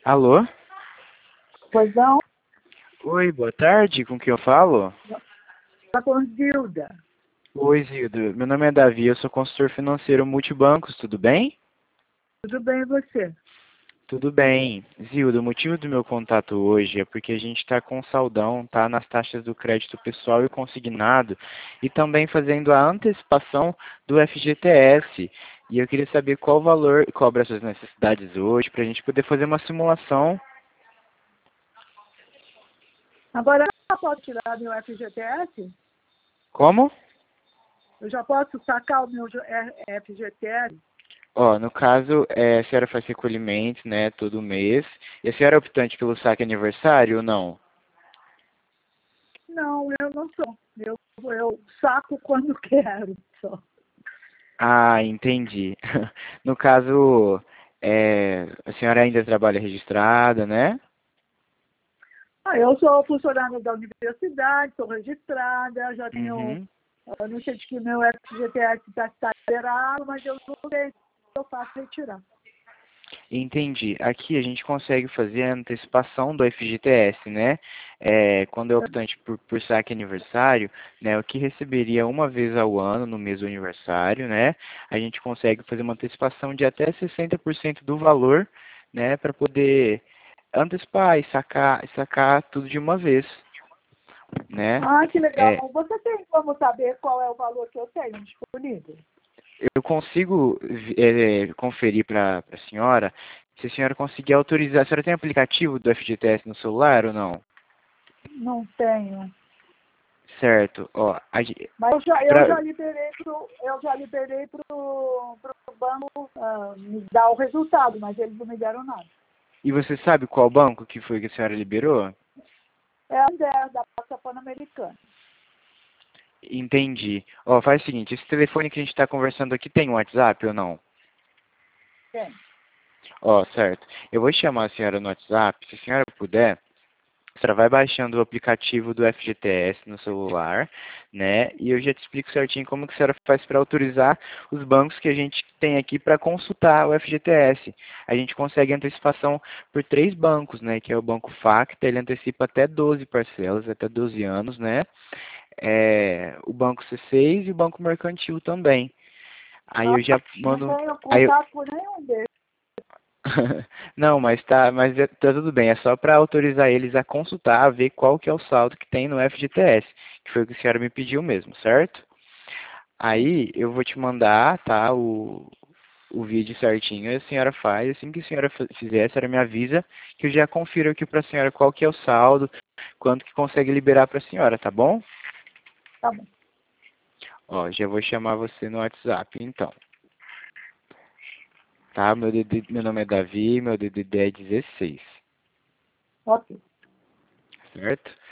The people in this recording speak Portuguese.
Alô? Pois não, Oi, boa tarde, com quem eu falo? está com Zilda. Oi, Zildo, meu nome é Davi, eu sou consultor financeiro multibancos, tudo bem? Tudo bem e você? Tudo bem. Zildo, o motivo do meu contato hoje é porque a gente está com saldão, tá, nas taxas do crédito pessoal e consignado e também fazendo a antecipação do FGTS. E eu queria saber qual valor cobra as suas necessidades hoje, para a gente poder fazer uma simulação. Agora, eu já posso tirar meu FGTS? Como? Eu já posso sacar o meu FGTS? Ó, no caso, a senhora faz recolhimento, né, todo mês. E a senhora é optante pelo saque aniversário ou não? Não, eu não sou. Eu saco quando quero só. Ah, entendi. No caso, a senhora ainda trabalha registrada, né? Eu sou funcionária da universidade, sou registrada, já tenho, Uhum. eu não sei de que meu FGTS está liberado, mas eu não sei se eu faço retirar. Entendi. Aqui a gente consegue fazer a antecipação do FGTS, né? Quando é optante por saque aniversário, né? O que receberia uma vez ao ano, no mês do aniversário, né? A gente consegue fazer uma antecipação de até 60% do valor, né? Para poder antecipar e sacar tudo de uma vez, né? Ah, que legal. É, Você tem como saber qual é o valor que eu tenho disponível? eu consigo conferir para a senhora se a senhora conseguir autorizar. A senhora tem aplicativo do FGTS no celular ou não? Não tenho. Certo. Ó, Mas eu pra, já liberei pro banco me dar o resultado, mas eles não me deram nada. e você sabe qual banco que foi que a senhora liberou? É a André, da Praça Pan-Americana. Entendi. Ó, faz o seguinte, esse telefone que a gente está conversando aqui tem um WhatsApp ou não? Tem. Ó, certo. Eu vou chamar a senhora no WhatsApp, se a senhora puder. A senhora vai baixando o aplicativo do FGTS no celular, né? E eu já te explico certinho como que a senhora faz para autorizar os bancos que a gente tem aqui para consultar o FGTS. A gente consegue antecipação por 3 bancos, né? Que é o Banco Facta, ele antecipa até 12 parcelas, até 12 anos, né? O Banco C6 e o Banco Mercantil também. Aí eu já Não mando. tenho Aí eu, contato com nenhum deles. Não, tá tudo bem. É só para autorizar eles a consultar, a ver qual que é o saldo que tem no FGTS, que foi o que a senhora me pediu mesmo, certo? Aí eu vou te mandar, tá, o vídeo certinho, e a senhora faz. Assim que a senhora fizer, a senhora me avisa que eu já confiro aqui para a senhora qual que é o saldo, quanto que consegue liberar para a senhora, tá bom? Tá bom. Ó, já vou chamar você no WhatsApp, então. Tá? Meu nome é Davi, meu DDD é 16, Ok. certo?